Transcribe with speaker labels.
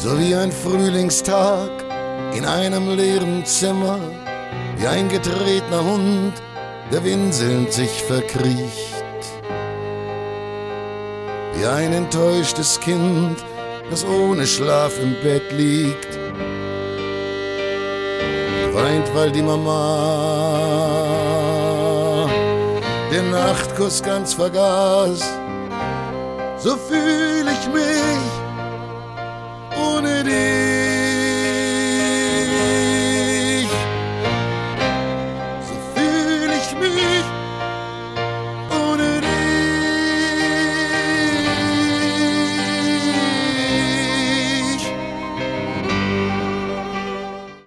Speaker 1: So wie ein Frühlingstag in einem leeren Zimmer, wie ein getretener Hund, der winselnd sich verkriecht, wie ein enttäuschtes Kind, das ohne Schlaf im Bett liegt, weint, weil die Mama den Nachtkuss ganz vergaß. So fühl ich mich ohne dich.